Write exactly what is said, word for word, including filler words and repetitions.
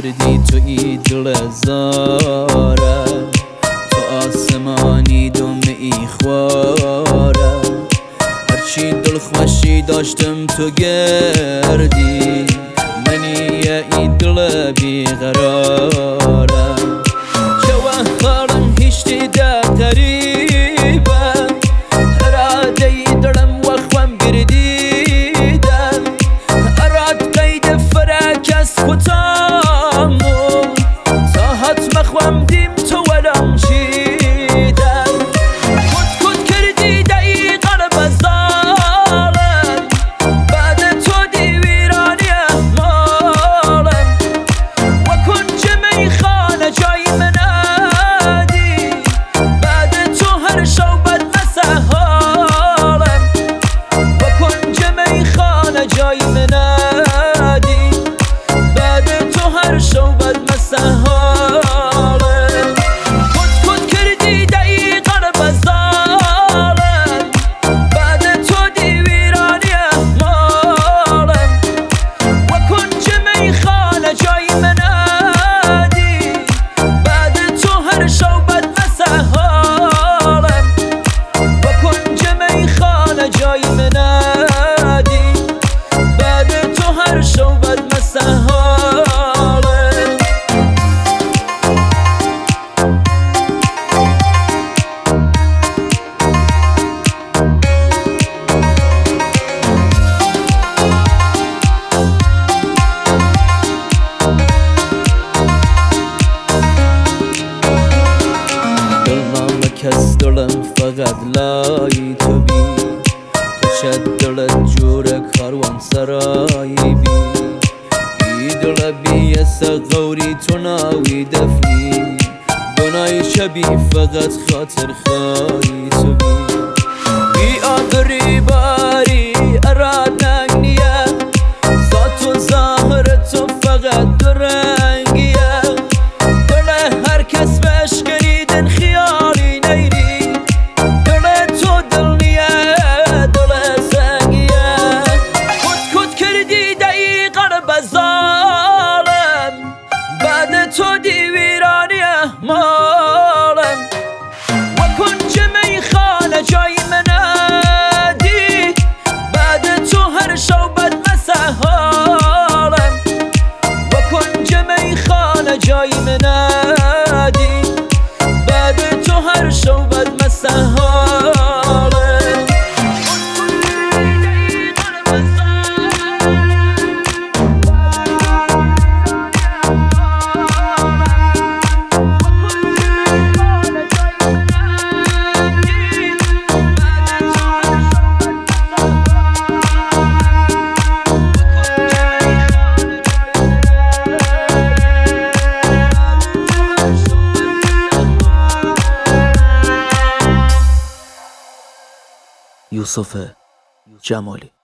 کردی توی دل زاره، تو آسمانی دمه ای خواره، هرچی دل خوشی داشتم تو گردی، منی ای دل بیقراره. جوان خارم هیچی ده غریبه، اراده ای دلم وخوام گردیدم، اراد قید فرک از خودمو، تا حتم خوام دیم تو ولم چیدم. کد کد کردی دایی قلب زالم، بعد تو دیویرانی مالم، و کنج میخانه جای منادی، بعد تو هر شو بد مسحالم، و کنج میخانه جای منادی، بعد تو هر شو بد مسحالم. کد کد کردی دایی قلب زالم، بعد تو دیویرانی مالم، و کنج میخانه جای منادی، بعد تو هر شو بد مسحالم، و کنج میخانه جای منادی، بعد تو هر شو بد مسحالم. دلم کس دلم فقط لای تو بی، تو چه دلت جور کاروان سرایی بی، ای دل بی غوری تو ناوی دفنی، گنای شبی فقط خاطر خواهی تو بی. بی آبری باری اراد نگنیه، ذات و ظاهر تو فقط دو رنگیه، دل هر کس بهش گریدن خیالی نیری، دل تو دل نیه دل سنگیه. کد کد کردی دایی قلب زالم، بعد تو دیویرانی مالم، و کنج میخانه جای منادی، بعد تو هر شو بد مسحالم، و کنج میخانه جای منادی، بعد تو هر شو بد مسحالم. یوسف جمالی.